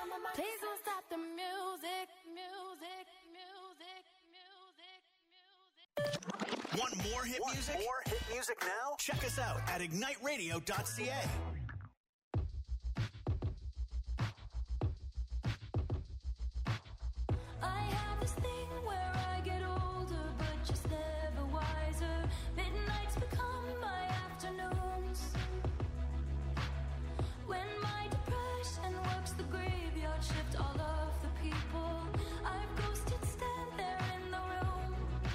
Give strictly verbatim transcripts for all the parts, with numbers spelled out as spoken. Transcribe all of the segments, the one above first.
Please don't stop the music, music, music, music, music. Want more hit Want music? More hit music now? Check us out at ignite radio dot c a. I have this thing where I get older, but just never wiser. Midnights become my afternoons. When my depression works the graveyard shift, all of the people I've ghosted stand there in the room.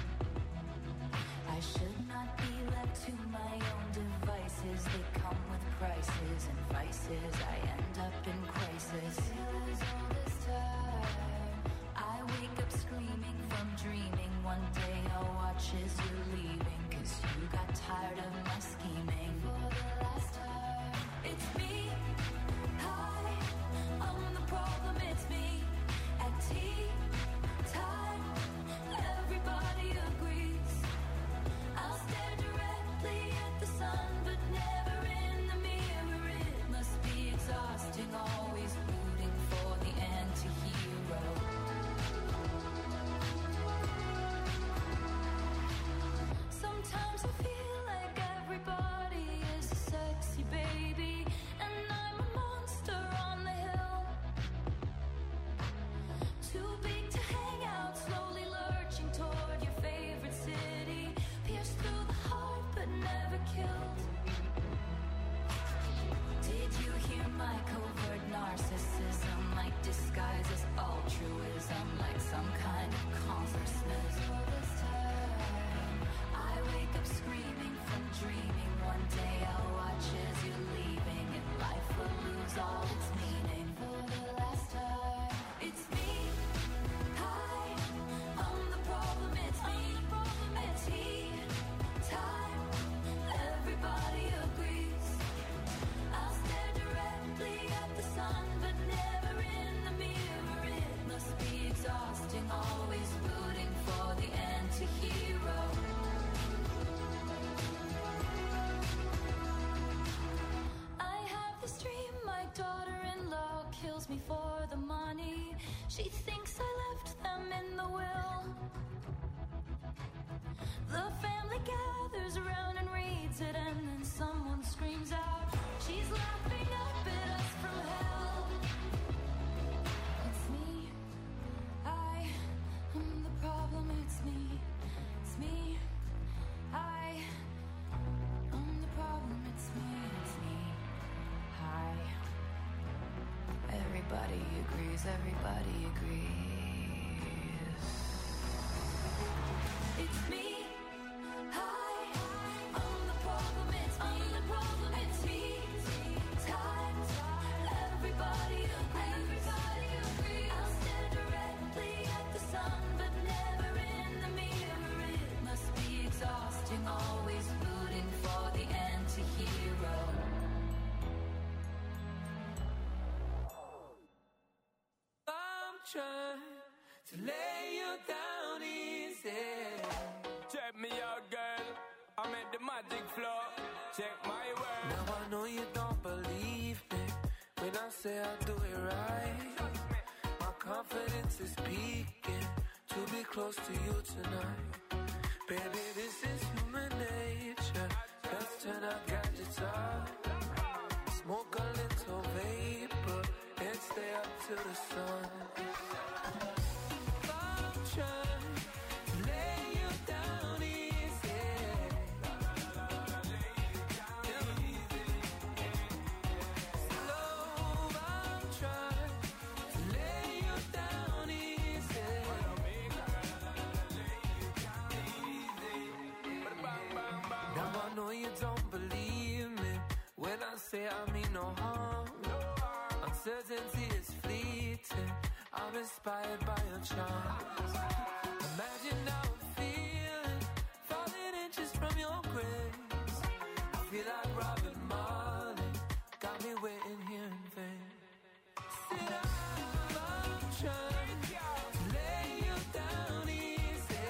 I should not be left to my own devices. They come with prices and vices. I end up in crisis. Feels all this time. I wake up screaming from dreaming. One day I'll watch as you're leaving, 'cause you got tired of my scheming. For the last time, it's me. Hi, I'm the problem, it's me. At tea time, everybody agrees. I'll stare directly at the sun, but never in the mirror. It must be exhausting, always rooting for the anti-hero. Sometimes I feel like everybody is a sexy baby, and I'm a monster on the hill. Too big to hang out, slowly lurching toward your favorite city. Pierced through the heart, but never killed. Did you hear my covert narcissism? Like disguise as altruism, like some kind of consciousness. All this time, I wake up screaming from dreaming. One day I'll watch as you're leaving, and life will lose all its meaning. For the last time, it's me. Hi, I'm the problem, it's me. At tea time, everybody agrees. I'll stare directly at the sun, but never in the mirror. It must be exhausting, always rooting for the anti-hero. I have this dream, my daughter-in-law kills me for the money. She thinks I left them in the will. The family gathers around and reads it, and then someone screams out, she's laughing up at us from hell. It's me. I am the problem, it's me. It's me. I am the problem, it's me. It's me. Hi. Everybody agrees, everybody agrees. It's me. Hi, I'm the problem, it's me. I'm the problem, it's me. Time, everybody agrees. Everybody agrees. I'll stare directly at the sun, but never in the mirror. It must be exhausting, always rooting for the anti-hero. I'm trying to lay you down easy. Check me out, girl. I'm at the magic floor. Check my work. Now I know you don't believe me when I say I do it right. My confidence is peaking to be close to you tonight. Baby, this is human nature. Let's turn our gadgets off. Smoke a little vapor and stay up till the sun. I'm trying to lay you down easy. Slow, I'm trying to lay you down easy. Now I know you don't believe me when I say I mean no harm. Uncertainty is fleeting. I'm inspired by your charms. Imagine how I'm feeling, falling inches from your grace. I feel like Robert Marley, got me waiting here in vain. Sit down, I'm trying to lay you down easy.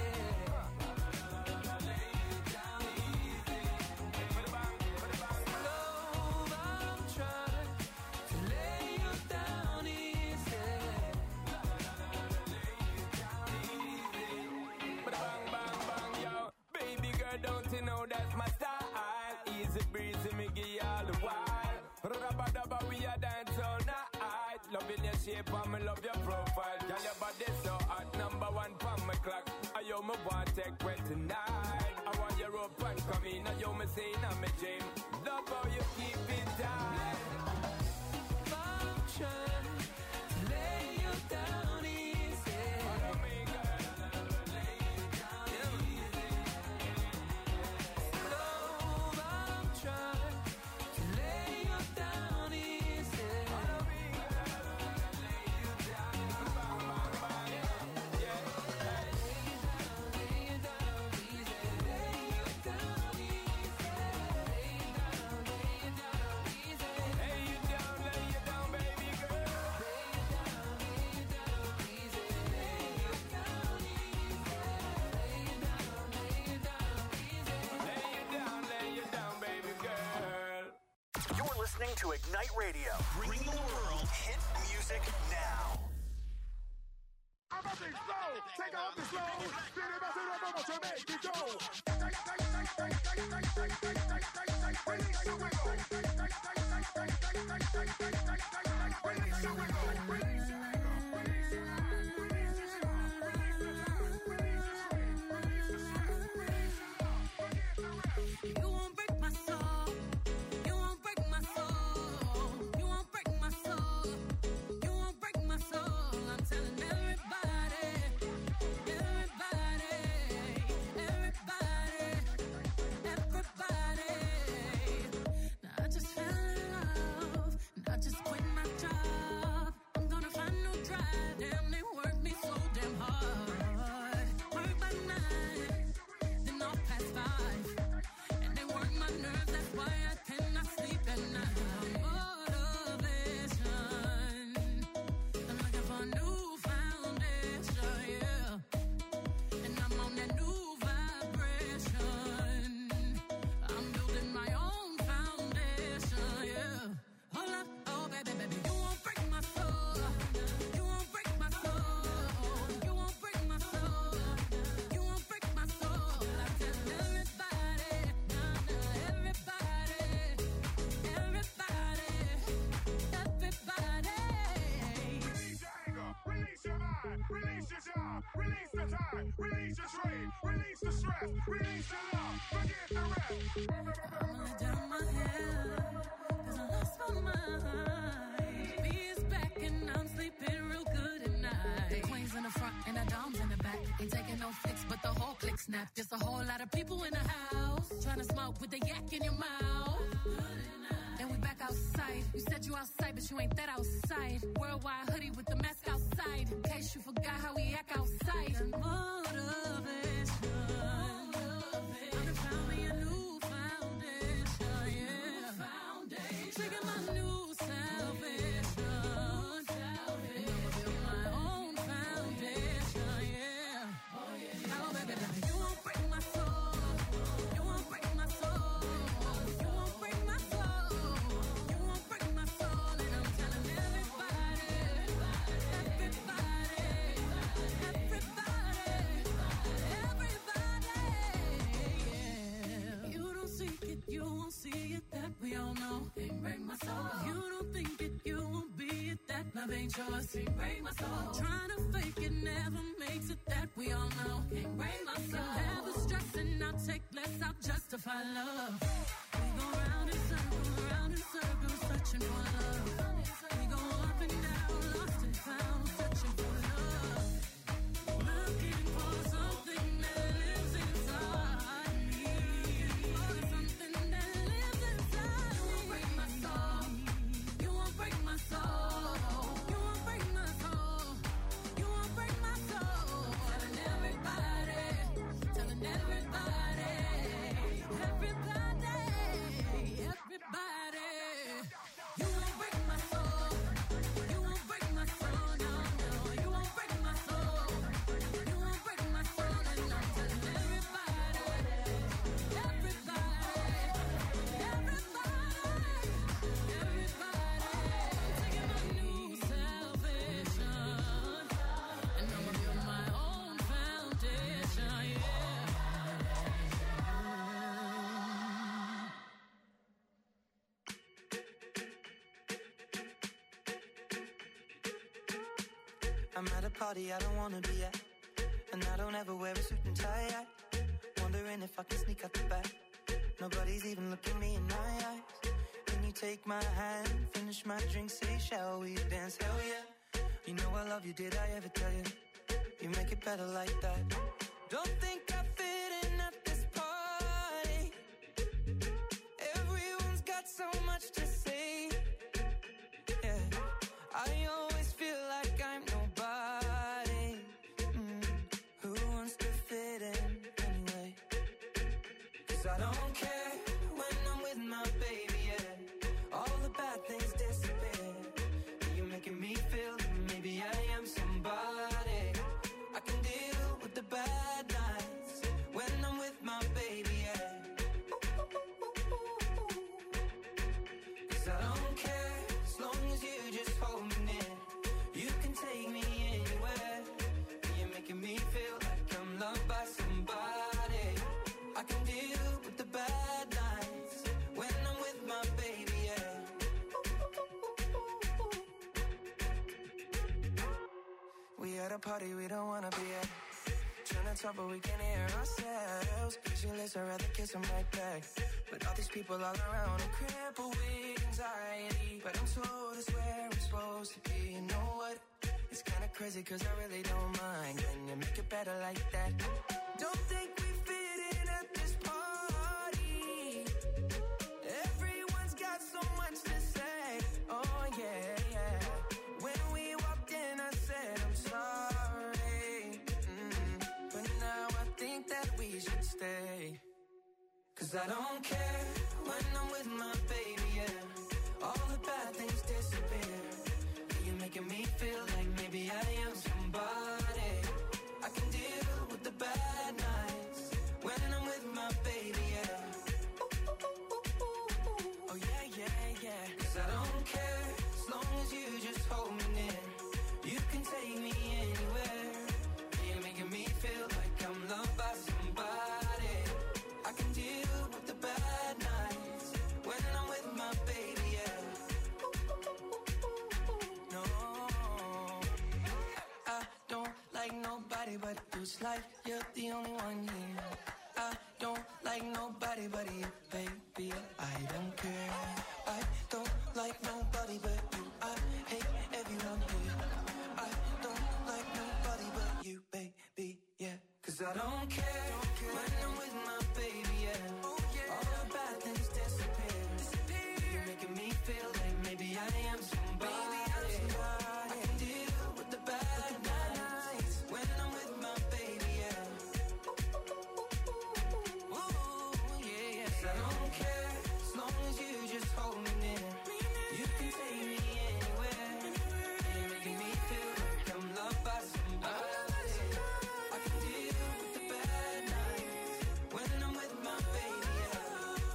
Slow, I'm trying to lay you down loving your shape and me love your profile. Girl, your body so hot, number one from my clock. I yo me want take well tonight. I want your rope and come in. I yo me say in my dream. Love how you keep it tight. I'm trying to lay you down easy. Follow me, girl, lay you down easy. Love, I'm trying to lay you down easy. Follow me, girl, lay you down. Bang, bang, bang, yeah, yeah. Lay you down, lay you down easy. Lay you down easy. Lay you down, lay you down easy. Lay you down, lay you down, baby girl. Lay you down, lay you down easy. Lay you down easy. Lay you down, lay you down easy. Lay you down, lay you down, baby girl. You're listening to Ignite Radio, bringing the world hit music now. I'm up and slow, take off the slow. Then it must have rubber to make it go. Release your wiggle. Release your wiggle. Release your wiggle. Release your anger. Release your mind. Release your stress. Release the time. Release the stress. Release the stress. Release your love. Forget the rest. You won't break my soul. You won't break my soul. You won't break my soul. You won't break my soul. I'm telling everybody, everybody, everybody, everybody. Now I just fell in love, and I just quit my job. I'm gonna find no drive. Damn, they work me so damn hard. Work by nine, then off past five. And they work my nerves, that's why I cannot sleep at night. Motivation, I'm looking for a new foundation, yeah. And I'm on that new vibration. I'm building my own foundation, yeah. Hold up, oh baby, baby, you won't break my soul. You won't break my soul. You won't break my soul. You won't break my soul. I tell everybody, nah, nah, everybody, everybody, everybody. Release your anger. Release your mind. Release your job. Release the time. Release your trade. Release the stress. Release the love. Forget the rest. I'm laying down my head, 'cause I lost my mind. B is back and I'm sleeping real good at night. The queen's in the front and the dom's in the back. Ain't taking no flicks, but the whole click snap. Just a whole lot of people in the house, trying to smoke with the yak in your mouth. And we back outside. You said you outside, but you ain't that outside. Worldwide hoodie with the mask outside. In case you forgot how we act outside. Motivation. I done found me a new foundation, yeah. Trigger my new salvation. And I'ma build my own foundation, yeah. Oh, baby, baby, you won't break my soul. You won't break my soul. You won't break my soul. You won't break my soul. And I'm telling everybody, everybody, everybody, everybody, yeah. You don't seek it, you won't see it, that we all know. Can't break my soul. You don't think it, you won't be it, that love ain't yours. Can't break my soul. Trying to fake it never makes it, that we all know. Can't break my soul. Never stressing, I'll take less, I'll justify love. We go round in circles, round in circles, searching for love. We go up and down, lost and found, searching for love. Looking for something that lives inside me. For something that lives inside me. You won't break my soul. You won't break my soul. You won't break my soul. You won't break my soul. Telling everybody, telling everybody, everybody, everybody. You won't break my soul. You won't break I'm at a party I don't wanna be at, and I don't ever wear a suit and tie yet. Wondering if I can sneak out the back. Nobody's even looking me in my eyes. Can you take my hand, finish my drink, say shall we dance? Hell yeah. You know I love you, did I ever tell you? You make it better like that. Don't think I fit in at this party. Everyone's got so much to say. Yeah, I always feel like I'm nobody. Mm. Who wants to fit in anyway? 'Cause I don't care when I'm with my baby, yeah. All the bad things disappear. You're making me feel that maybe I am somebody. I can deal with the bad nights when I'm with my baby, yeah. 'Cause I don't care as long as you just hold me near. You can take me anywhere. You're making me feel like I'm loved by somebody. I can deal with the bad nights when I'm with my baby, yeah. We at a party we don't wanna be at. Trying to talk but we can hear ourselves. Pictureless, I'd rather kiss them right back. But all these people all around, I'm crippled with anxiety. But I'm told it's where I'm supposed to be. You know what? It's kinda crazy 'cause I really don't mind. Can you make it better like that? Don't think we fit in at this party. Everyone's got so much to say. Oh yeah, yeah. When we walked in I said I'm sorry. Mm. But now I think that we should stay. 'Cause I don't care when I'm with my baby, yeah. All the bad things disappear. You're making me feel like maybe I am somebody. I can deal with the bad nights when I'm with my baby, yeah. Oh yeah, yeah, yeah. 'Cause I don't care as long as you just hold me near. You can take me anywhere. You're making me feel like I'm loved by somebody. I can deal with the bad nights when I'm with my baby, yeah. No, I don't like nobody but you. It's like you're the only one here. I don't like nobody but you, baby. I don't care. I don't like nobody but you. I hate everyone here. I don't like nobody but you, baby, yeah. 'Cause I don't care when I'm with my baby, yeah. All the bad things disappear. You're making me feel like maybe I am somebody. I can deal with the bad nights when I'm with my baby, yeah. Ooh, yeah, yeah. 'Cause I don't care as long as you just hold me near. You can take me anywhere. You're making me feel like I'm loved by somebody. I can deal with the bad nights when I'm with my baby, yeah.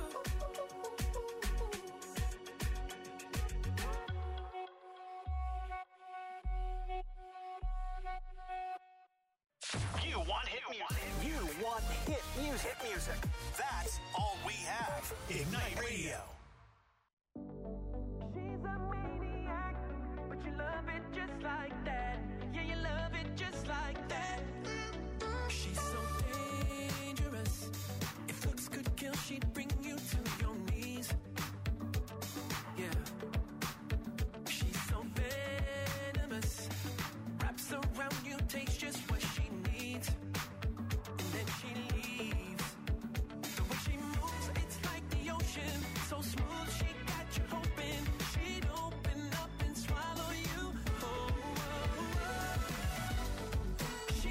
You want hit music. You want hit music. Hit music. That's all we have. Ignite Radio. She's a maniac, but you love it just like that. Yeah, you love it just like that. She's so dangerous. If looks could kill, she'd bring you to your knees. Yeah. She's so venomous. Wraps around you, takes just what she needs. And then she leaves. The way she moves, it's like the ocean. So smooth, she got you hoping she'd open up and swallow you. Oh, oh, oh.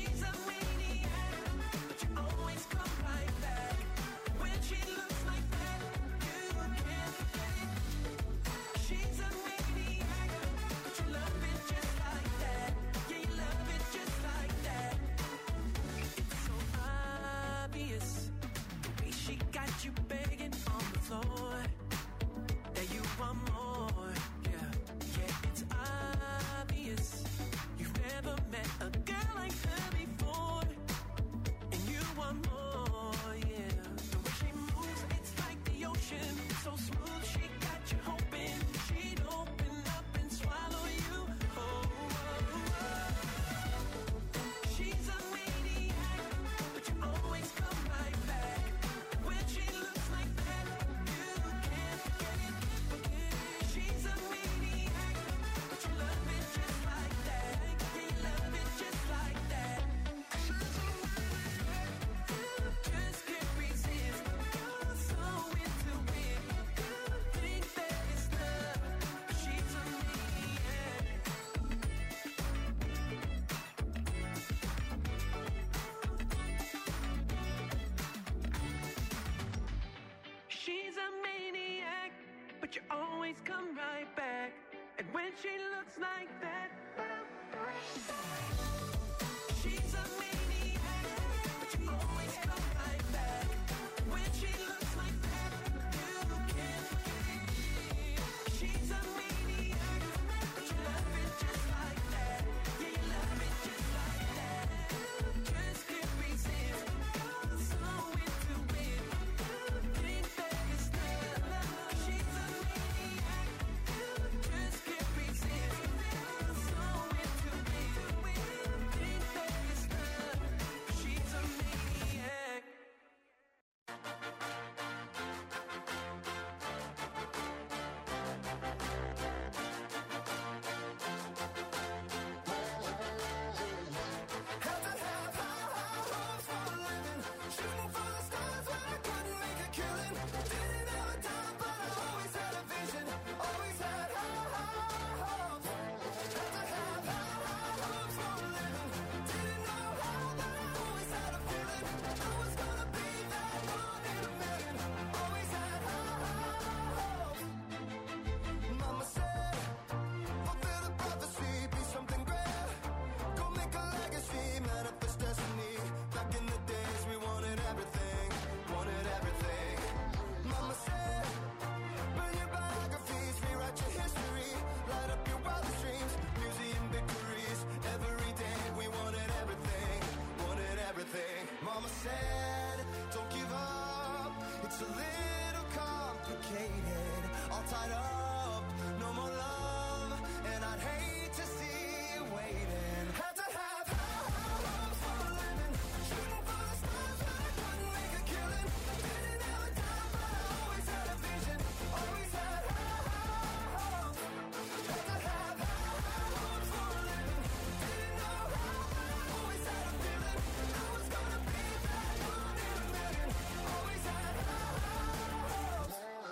but you always come right back. And when she looks like that, she's a maniac, but you always come right back. When she looks like that, you can't believe. She's a maniac, but you love it just like that. Yeah, you love it just like that. Just can't resist. You're so into it. Think that it's love. She's a maniac. Just can't resist. You're so into it. Think that it's love. She's a maniac. Had to have high, high hopes for a living. Shooting for the stars when I couldn't make a killing. Didn't have a dime, but I always had a vision. Always had high, high hopes. Had to have high, high hopes for a living. Didn't know how, but I always had a feeling. I was gonna be that one in a million. Always had high, high hopes. Mama said, fulfill the prophecy, be something great. Go make a legacy, manifest destiny. Back in the days, we wanted everything, wanted everything. Mama said, burn your biographies, rewrite your history, light up your wildest dreams, museum victories. Every day, we wanted everything, wanted everything. Mama said, don't give up, it's a little complicated. All tied up, no more love, and I'd hate to see you waiting. Had to have high, high hopes for a living. Shooting for the stars when I couldn't make a killing. Didn't have a dime, but I always had a vision. Always had high, high hopes. Had to have high, high hopes for a living. Didn't know how, but I always had a feeling. I was gonna be that one in a million. Always had high, high hopes.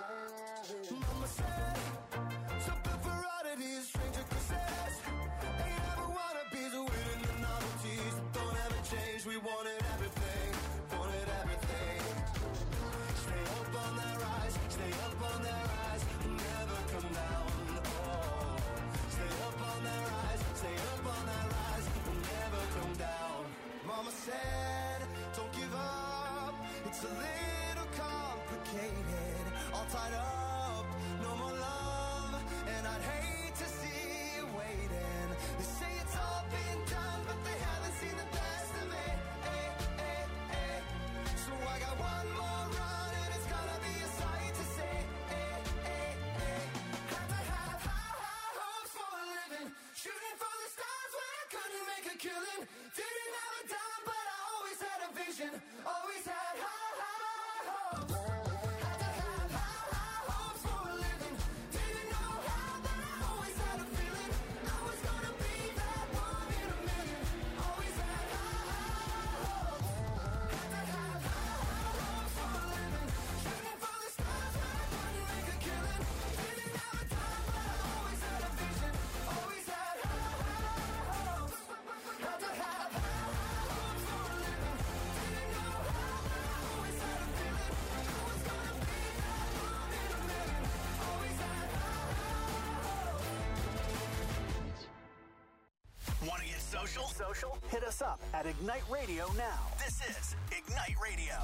Mama said, something for oddities, stranger kisses. Ain't ever wannabes, winning the novelties that don't ever change. We wanted everything, wanted everything. Stay up on that rise, stay up on that rise, never come down. Oh, stay up on that rise, stay up on that rise, never come down. Mama said, don't give up, it's a little complicated. All tied up, no more love, and I'd hate to see you waiting. They say it's all been done, but they haven't seen the best of it. Eh, eh, eh. So I got one more run, and it's gonna be a sight to see. Eh, eh, eh. Had to have high, high hopes for a living. Shooting for the stars when I couldn't make a killing. Didn't have a dime, but I always had a vision. Always had high, high hopes. Had to have high, high hopes for a living. Didn't know how, but I always had a feeling. I was gonna be that one in a million. Always had high, high hopes. Had to have high, high hopes for a living. Shooting for the stars when I couldn't make a killing. Didn't have a dime, but I always had a vision. Always had high, high hopes. Had to have high, high hopes for a living. Didn't know how, but I always had a feeling. I was gonna be that one in a million. Always had high, high hopes. Want to get social? Social? Hit us up at Ignite Radio now. This is Ignite Radio.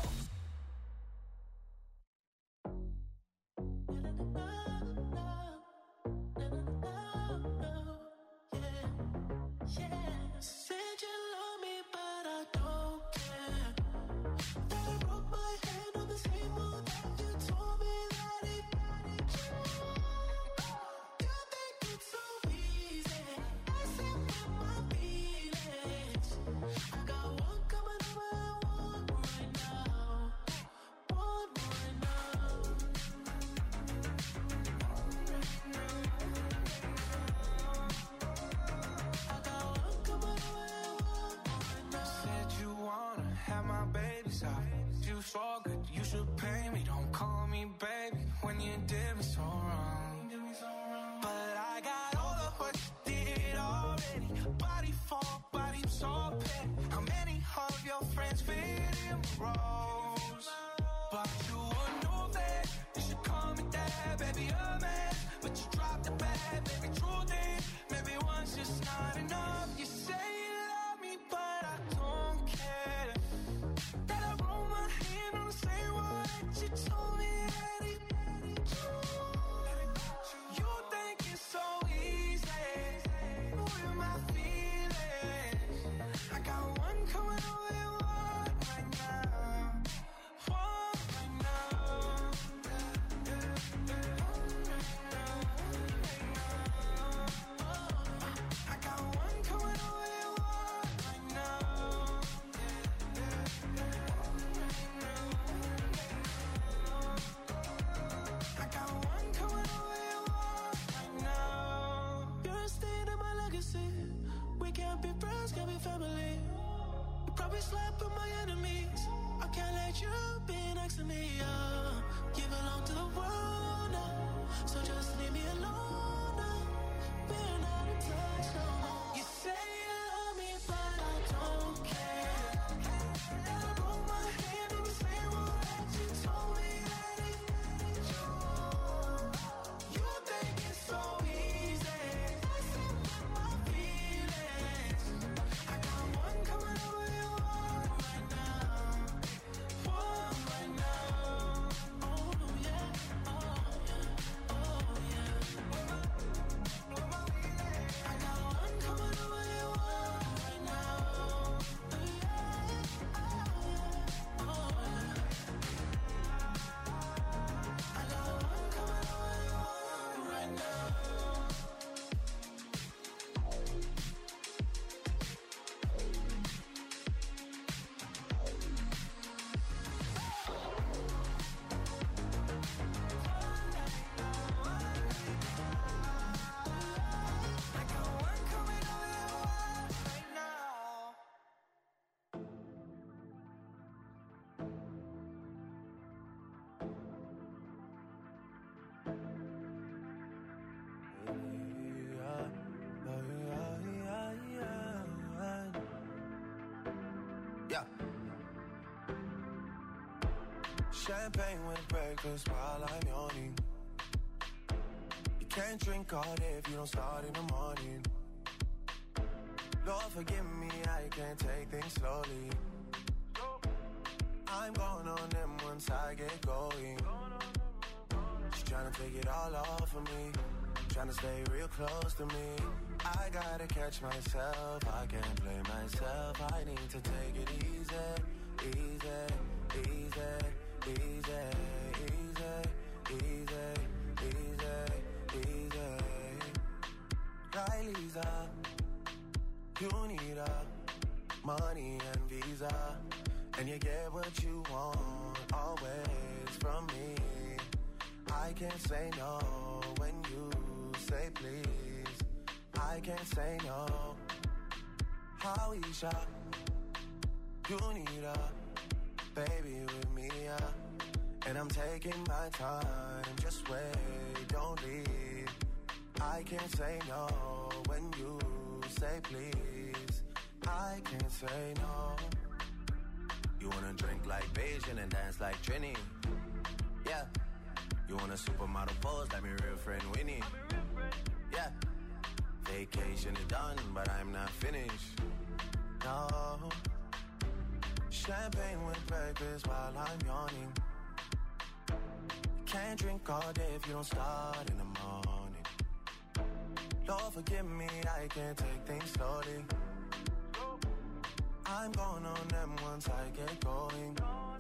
Said you love me, but I don't care. That I broke my hand on the same road that you told me that it. You think it's so easy. I said with my feelings. I got one coming over and one right now. One right now. I got one coming over and one right now. Said you wanna have my babies out. You so good, you should pay me. Don't call me baby when you did me so wrong. But I got all of what you did already. Body for body, so petty. How many of your friends fit in my roles? But you would know that you should call me dad, baby. I'm Can't be friends, can't be family. You probably slept with my enemies. I can't let you be next to me, uh. You belong to the world now, so just leave me alone now. We're not in touch no more. You say you love me, but I don't care. And I broke my hand in the same way that you told me that it ain't you. You think it's so easy, messing with my feelings. I got one coming over your one right now, one right now. Oh yeah, oh yeah, oh yeah. I got one coming over your one right now. Oh yeah, oh yeah, oh yeah. I got one coming over your one right now. I got one coming over your one right now. Yeah. Champagne with breakfast while I'm yawning. You can't drink all day if you don't start in the morning. Lord forgive me, I can't take things slowly. I'm going on them once I get going. She's trying to take it all off of me, trying to stay real close to me. I gotta catch myself, I can't blame myself. I need to take it easy, easy, easy, easy, easy, easy, easy, easy. Right, Lisa, you need a money and visa, and you get what you want always from me. I can't say no when you say please. I can't say no. Howisha, you need a baby with me, yeah. And I'm taking my time, just wait, don't leave. I can't say no when you say please. I can't say no. You wanna drink like Beijing and dance like Trini? Yeah. You want a supermodel pose like me real friend Winnie? Yeah. Vacation is done, but I'm not finished. No. Champagne with breakfast while I'm yawning. Can't drink all day if you don't start in the morning. Lord forgive me, I can't take things slowly. I'm going on them once I get going.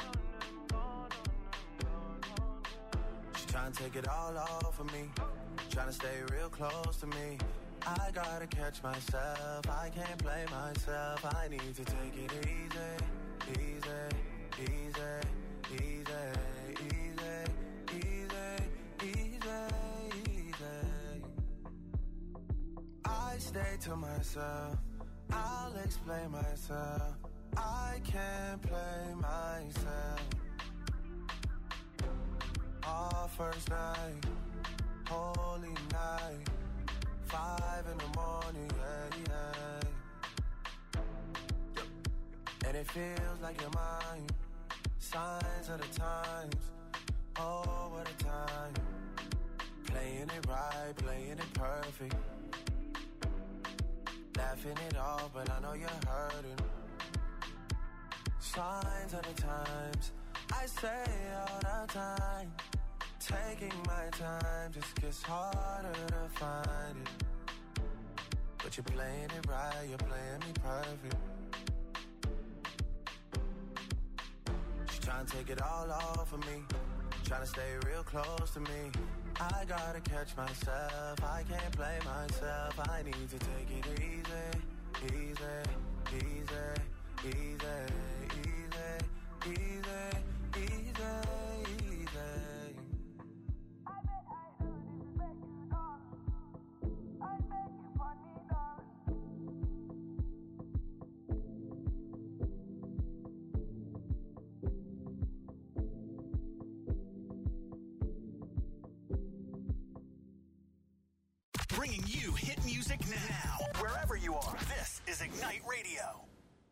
She's trying to take it all off of me, trying to stay real close to me. I gotta catch myself, I can't blame myself. I need to take it easy, easy, easy, easy, easy, easy, easy, easy. I stay to myself, I'll explain myself. I can't play myself. Our first night, holy night, five in the morning, yeah, yeah. And it feels like you're mine. Signs of the times, oh, what a time. Playing it right, playing it perfect. Laughing it off, but I know you're hurting. Signs of the times, I say all the time. Taking my time just gets harder to find it. But you're playing it right, you're playing me perfect. She's trying to take it all off of me, trying to stay real close to me. I gotta catch myself, I can't play myself. I need to take it easy, easy, easy, easy, easy, easy, easy, easy. Bringing you hit music now. Wherever you are, this is Ignite Radio.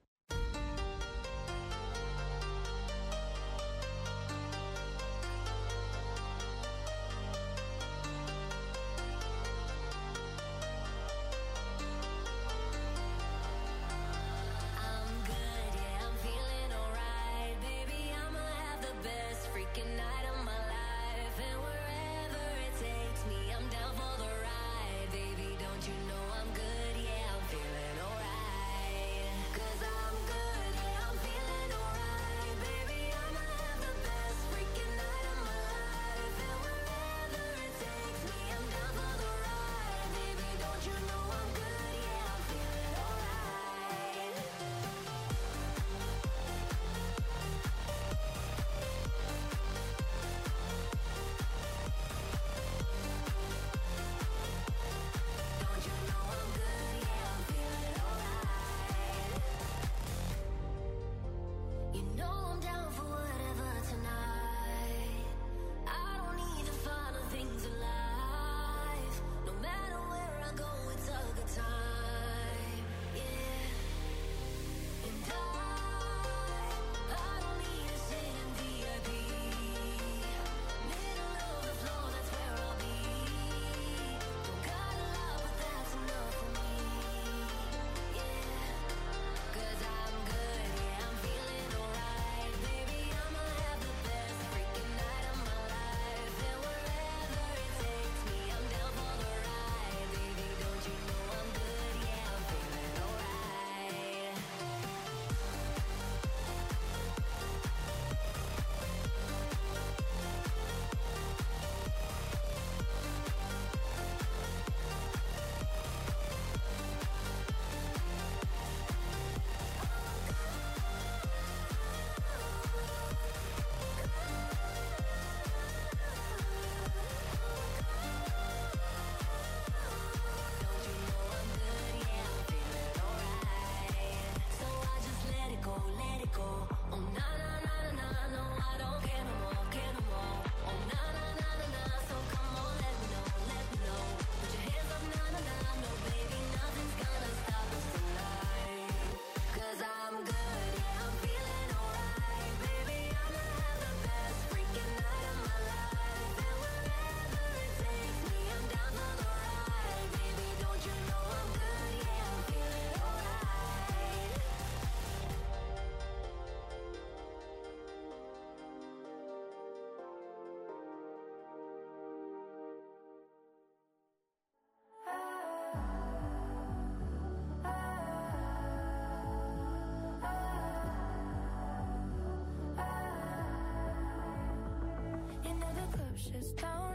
Shuts down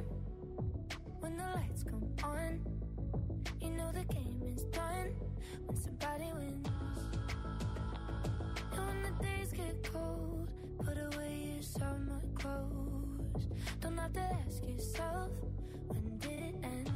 when the lights come on. You know the game is done when somebody wins. And when the days get cold, put away your summer clothes. Don't have to ask yourself, when did it end?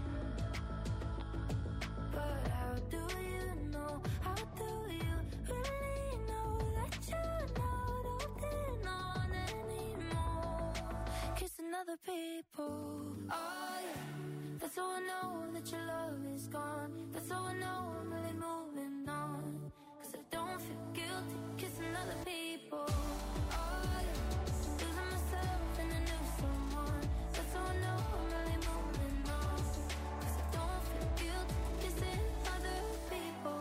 But how do you know? How do you really know that you're not holding on anymore? Kissing other people. Oh yeah, that's how I know that your love is gone. That's how I know I'm really moving on. Cause I don't feel guilty kissing other people. Oh yeah, losing myself in a new someone. That's how I know I'm really moving on. Cause I don't feel guilty kissing other people.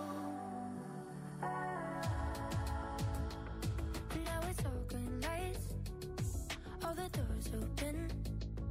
Now it's all green lights, all the doors open.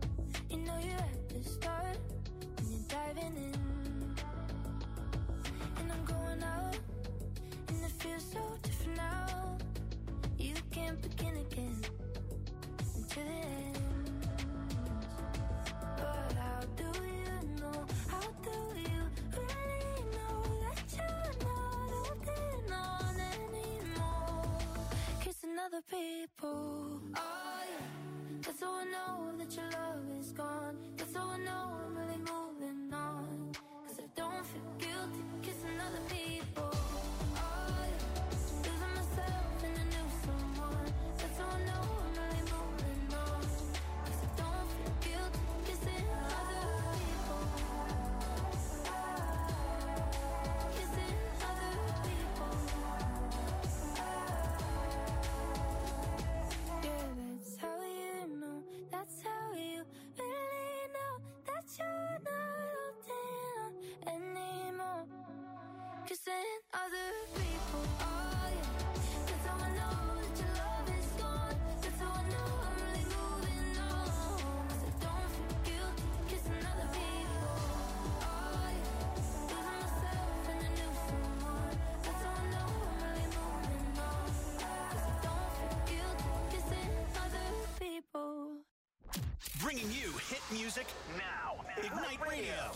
Bringing you hit music now. Ignite Radio.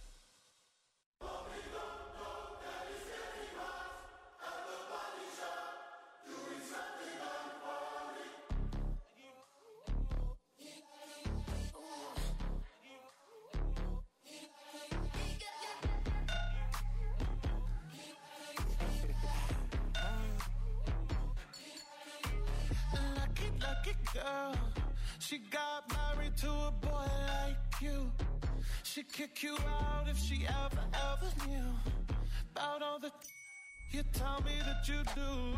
Lucky, lucky girl. She got married to a boy like you. She'd kick you out if she ever, ever knew about all the you tell me that you do.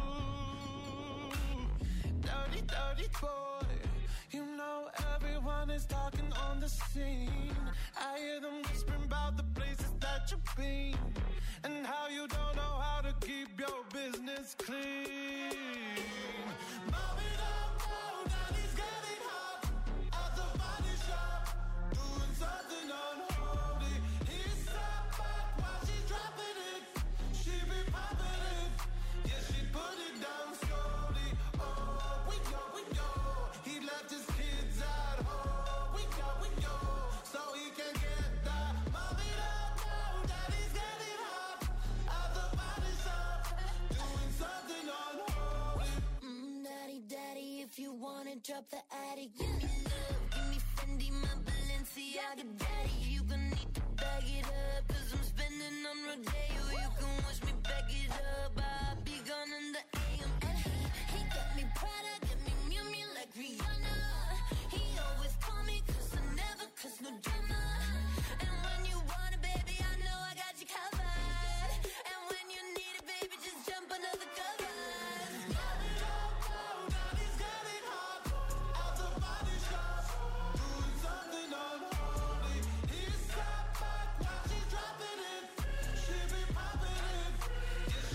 Dirty, dirty boy. You know everyone is talking on the scene. I hear them whispering about the places that you've been and how you don't know how to keep your business clean. Mom, it up, now, daddy's getting hot at the body shop, doing something unholy. He's sat back while she's dropping it. She be popping it, yeah, she put it down slowly. Oh, we know, we know, he left his kids at home. We know, we know, so he can get that. Mom, it up, now, daddy's getting hot at the body shop, doing something unholy. Mm, daddy, daddy, if you wanna drop the attic, give me love, give me Fendi, my Balenciaga, daddy. You gonna need to bag it up, cause I'm spending on Rodeo. You can watch me back it up, I'll be gone in the A M. And he, he got me Prada, got me Miu Miu like Rihanna. He always call me cause I never cause no drama. And when you want it, baby, I know I got you covered. And when you need it, baby, just jump under the covers. Daddy's getting hot at the body shop, doing something unholy. He's sat back while she's dropping it. She be popping it, yeah,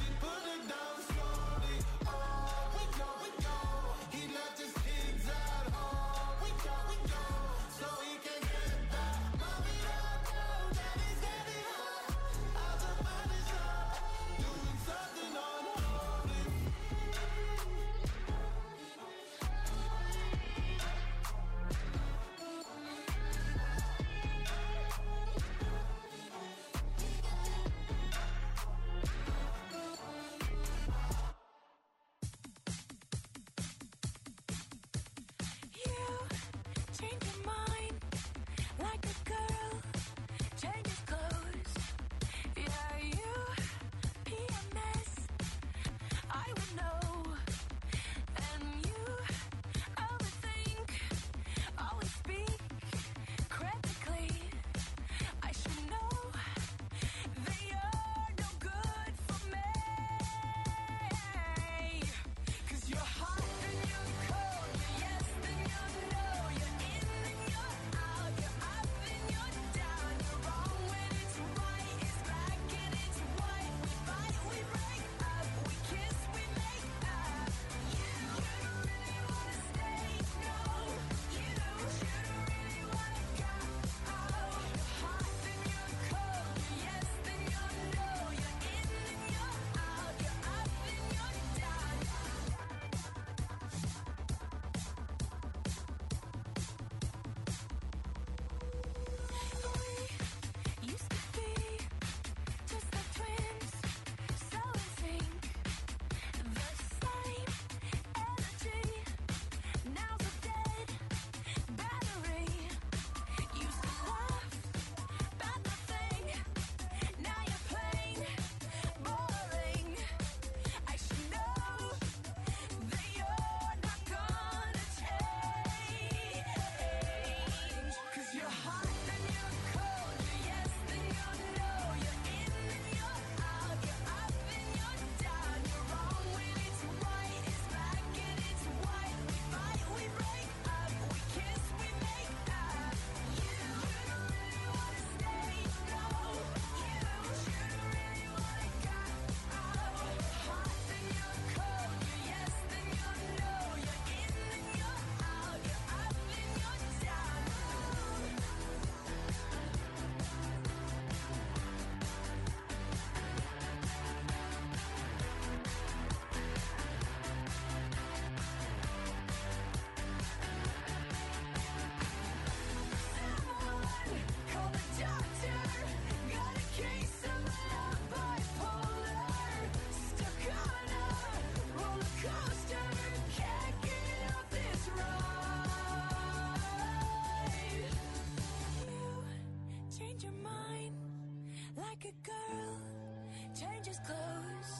naked girl changes clothes.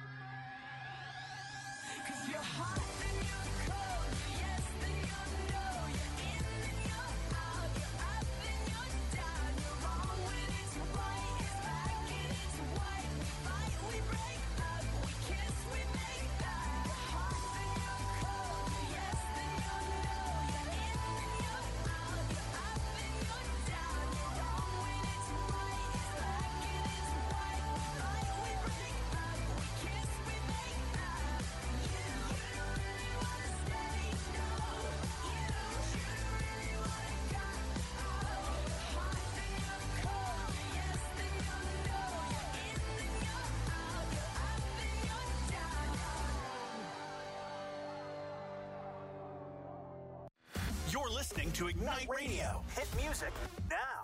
'Cause you're hot and you're cold, you're yes then you're no, you're in and you're out, you're up and you're down, you're wrong when it's right, it's black and it's white, we fight, we break up, we kiss, we make up. You're hot and you're cold, you're yes then you're no, you're in and you're out, you're up and you're down, you're wrong when it's right, it's black and it's white, we fight, we break up, we kiss, we make up. You, you don't really wanna stay, no. You, you don't really wanna go. Oh, you're hot then you're cold, you're yes then you're no, you're in then you're out, you're up and you're down. You're listening to Ignite Radio. Hit music now.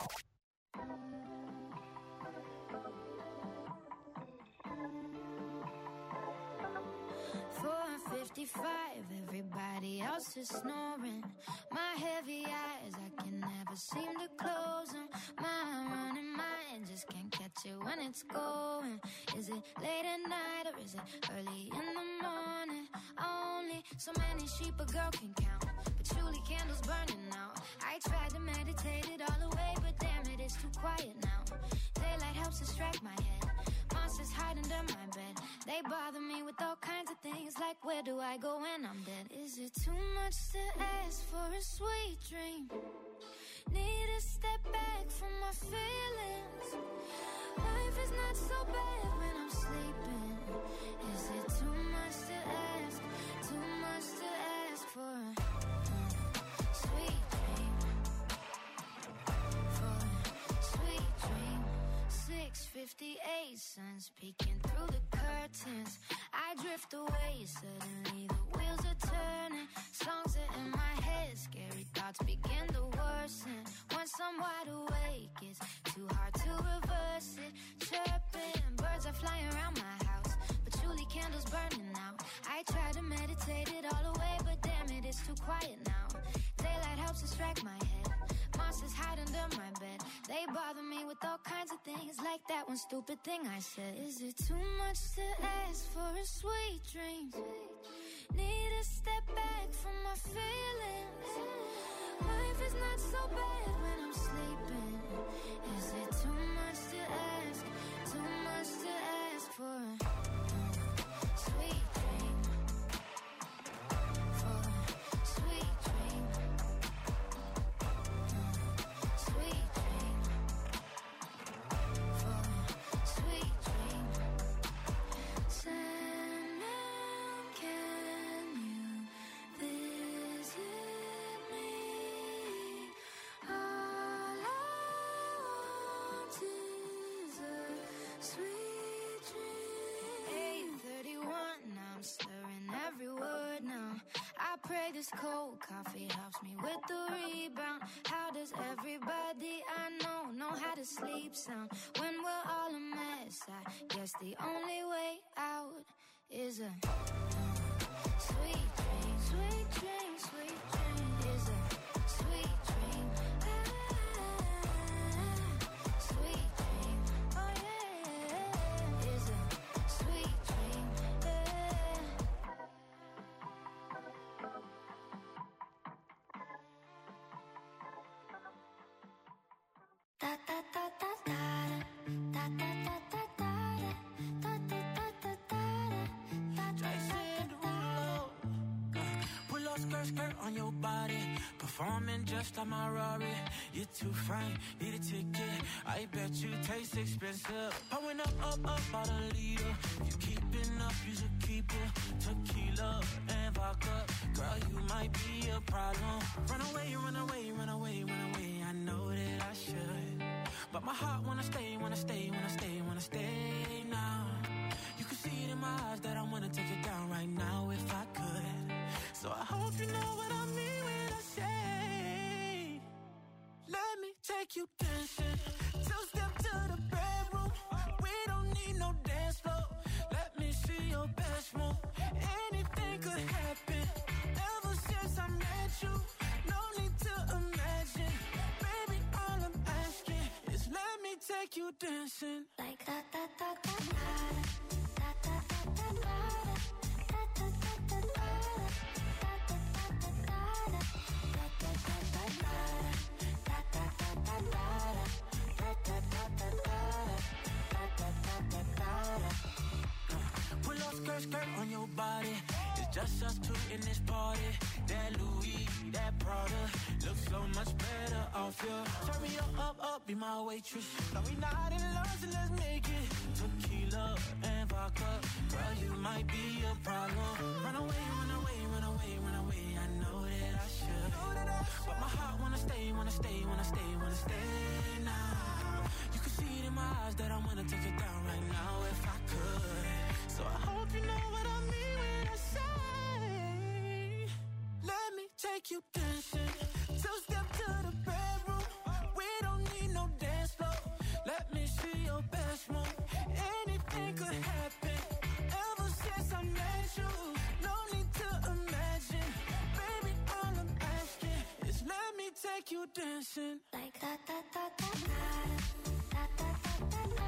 four fifty-five, everybody else is snoring. My heavy eyes, I can never seem to close them. My running mind just can't catch it when it's going. Is it late at night or is it early in the morning? Only so many sheep a girl can count, patchouli candles burning out. I tried to meditate it all away, but damn it, it's too quiet now. Daylight helps distract my head. Monsters hide under my bed. They bother me with all kinds of things, like where do I go when I'm dead? Is it too much to ask for a sweet dream? Need to step back from my feelings. Life is not so bad when I'm sleeping. Is it too much to ask? Too much to ask for a uh, sweet dream? For a sweet dream. six fifty-eight, sun's peeking through the curtains. I drift away, suddenly the wheels are turning. Songs are in my head, scary thoughts begin to worsen. Once I'm wide awake, it's too hard to reverse it. Chirping, birds are flying around my house, patchouli candles burning out. I try to meditate it all away, but damn it, it's too quiet now. Daylight helps distract my head. Monsters hide under my bed. They bother me with all kinds of things, like that one stupid thing I said. Is it too much to ask for a sweet dream? Need to step back from my feelings. Life is not so bad when I'm sleeping. Is it too much to ask? Too much to ask for a uh, sweet dream? For a sweet dream. Sweet dream. For a sweet dream. Sandman, can you visit me? All I want is a sweet dream. eight thirty-one, now I'm slurring every word now. I pray this cold coffee helps me with the rebound. How does everybody I know know how to sleep sound? When we're all a mess, I guess the only way out is a uh, sweet dream. Sweet dream, sweet dream is a sweet dream. Ah, sweet dream. Oh yeah, is a sweet dream. Yeah. Da da da da da da da da da da da da da da da da. Pull up skirt, skirt on your body. Performing just like my Rari. You're too fine, need a ticket. I bet you taste expensive. Pouring up, up, up, about a liter. If you keeping up, you should keep it. Tequila and vodka. Girl, you might be a problem. Run away, run away, run away, run away. I know that I should, but my heart wanna stay, wanna stay, wanna stay, wanna stay now. You can see it in my eyes that I wanna take it down right now if I could. So I hope you know what I mean when I say, let me take you dancing. Two step to the bedroom. We don't need no dance floor. Let me see your best move. Anything could happen. Ever since I met you, no need to imagine. Baby, all I'm asking is let me take take you dancing. Like da da da da da da da da da da da da da Pull up skirt, skirt on your body. It's just us two in this party. That Louis, that Prada looks so much better off you. Turn me up, up, up, be my waitress. No, we not in love, so let's make it tequila and vodka. Girl, you might be a problem. Run away, run away, run away, run away. I know that I should, but my heart wanna stay, wanna stay, wanna stay, wanna stay now. You can see it in my eyes that I wanna take it down right now if I could. So I hope you know what I mean when I say, let me take you dancing. Two step to the bedroom. We don't need no dance floor. Let me see your best move. Anything could happen. Ever since I met you, no need to imagine. Baby, all I'm asking is let me take you dancing. like da da da da da da da da da.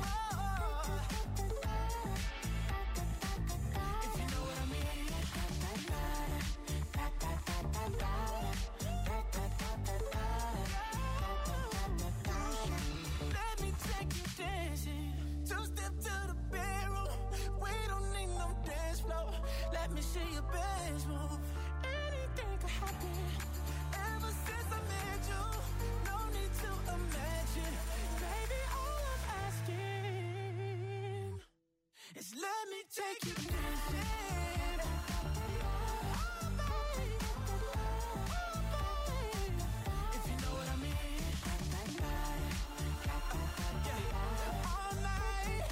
Let me see your best move. Anything could happen. Ever since I met you, no need to imagine. Baby, all I'm asking is let me take you dancing. Oh, babe. Oh, babe. If you know what I mean. Yeah. All night.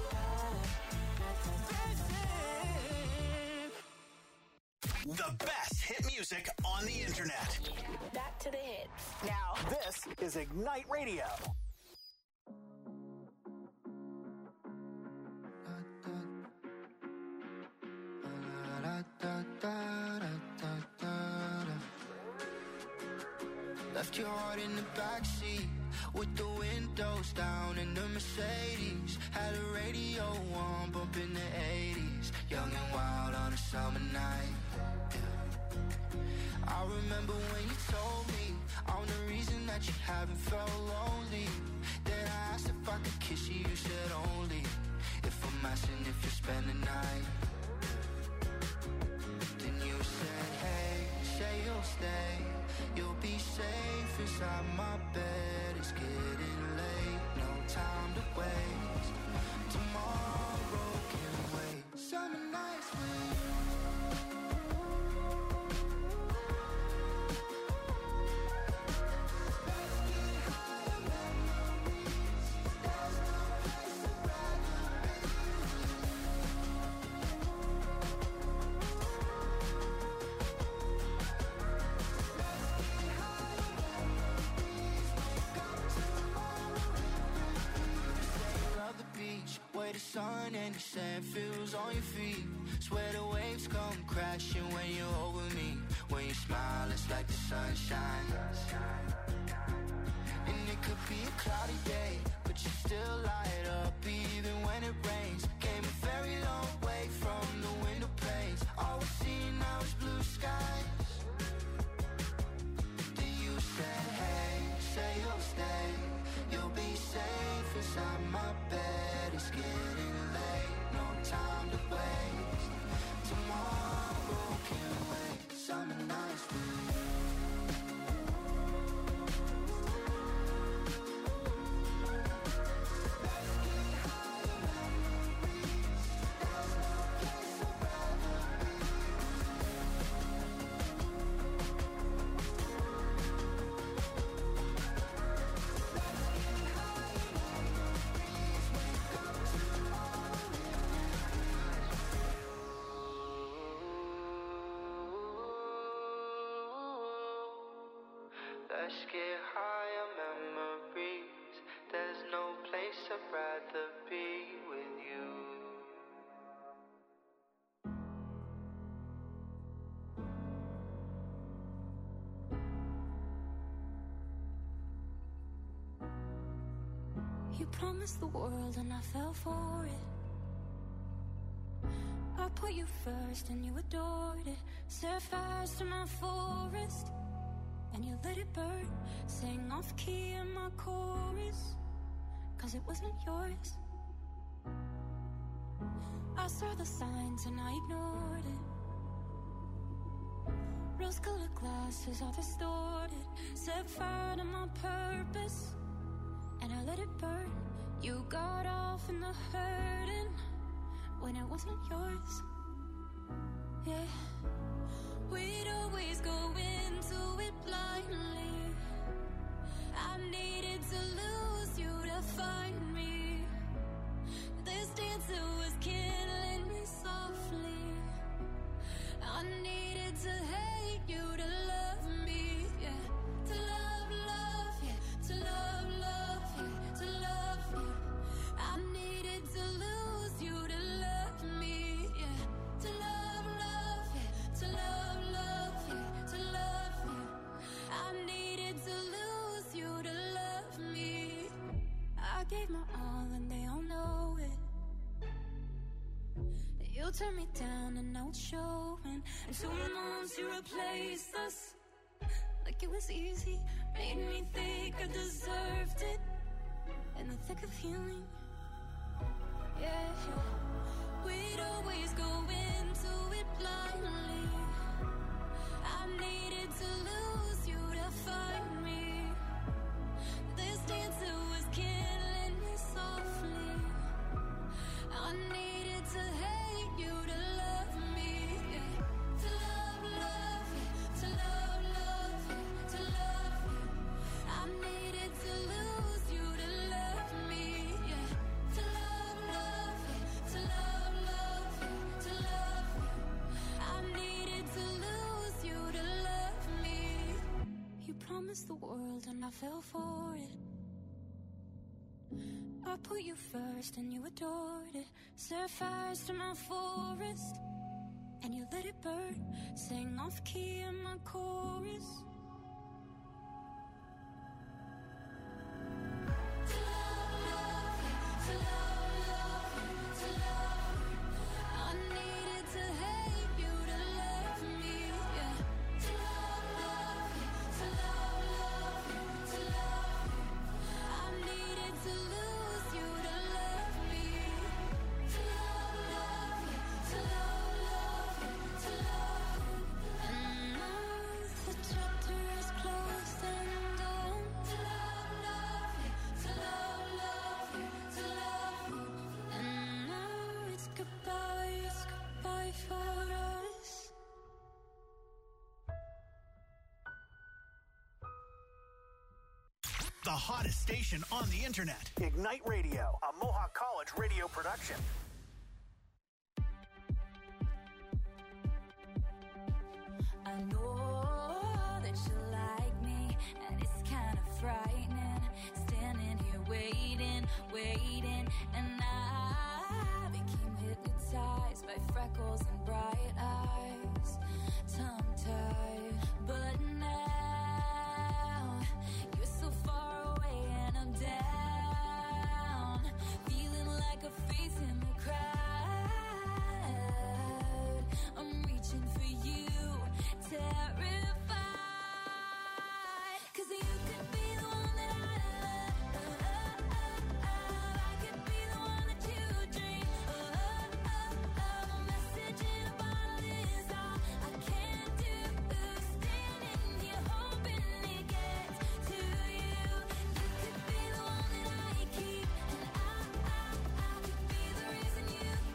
The best hit music on the internet. Back to the hits. Now, this is Ignite Radio. Left your heart in the backseat with the windows down in the Mercedes. Had a radio on, bumping the eighties. Young and wild on a summer night. Yeah. I remember when you told me I'm the reason that you haven't felt lonely. Then I asked if I could kiss you, you said only if I'm asking if you spend the night. Then you said, hey, say you'll stay. You'll be safe inside my bed. It's getting late, no time to waste. Tomorrow can wait. Summer nights with you. Let's get higher memories. There's no place I'd rather be with you. Where the sun and the sand feels on your feet. Swear the waves come crashing when you're over me. When you smile, it's like the sunshine. And it could be a cloudy day, but you still light up even when it rains. Came a very long way from the window panes. All we see now is blue skies. Then you said, hey, say you'll stay. You'll be safe inside my bed. It's getting late, no time to waste. Tomorrow can wait. Summer nights with you. Let's get higher memories. There's no place I'd rather be. Let's get higher memories. Wake up tomorrow. Let's get higher memories. There's no place I'd rather be with you. You promised the world and I fell for it. I put you first and you adored it. Set fires to my forest and you let it burn. Sang off key in my chorus, cause it wasn't yours. I saw the signs and I ignored it. Rose-colored glasses all distorted. Set fire to my purpose and I let it burn. You got off in the hurting when it wasn't yours. Yeah, we'd always go into it blindly. I needed to lose you to find me. This dancer was killing me softly. I needed to hate you to love me, yeah. To love, love, yeah. To love, love, yeah. To love you. I needed to lose you to love me, yeah. To love, love, yeah. To love, love, yeah. To love you. I needed to lose you to love me. I gave my all and they all know it. You turned me down and now it's showing. And two months you replaced us like it was easy. Made me think I deserved it in the thick of healing. Yeah, we'd always go into it blindly. I needed to lose you to find me. This dancer was killing me softly. I needed to hate you to love me, yeah. To love, love, yeah. To love, love, yeah. To love you. I needed to lose you to love me, yeah. To love, love, yeah. To love, love, yeah. To love you. I needed to lose you to love me. You promised the world and I fell for it. I put you first and you adored it. Set fires to my forest and you let it burn. Sang off key in my chorus. To love, love, yeah. To love, love, yeah. To love you. I needed to hate you to love me, yeah. To love, love, yeah. To love, love, yeah. To love you. I needed to lose you to love me. To love, love, yeah. To love, love, yeah. To love you. And now the chapter is closed and done. To love, love, yeah. To love, love, yeah. To love you. And now it's goodbye, it's goodbye for us. The hottest station on the internet. Ignite Radio, a Mohawk College radio production. I know that you like me, and it's kind of frightening. Standing here waiting, waiting, and I became hypnotized by freckles and bright eyes, tongue-tied. But now you're so far away and I'm down, feeling like a face in the crowd. I'm reaching for you, terrified, 'cause you could be the one that I love. I could be the one that you dream. A message in a bottle is all I can do. Standing here hoping it gets to you. You could be the one that I keep, and I, I, I could be the reason you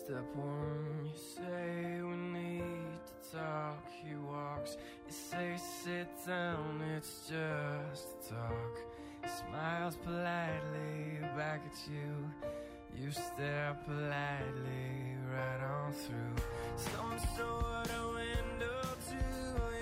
Step one, you say we need to talk. He walks, you say sit down, it's just talk. He smiles politely back at you. You stare politely right on through some sort of window to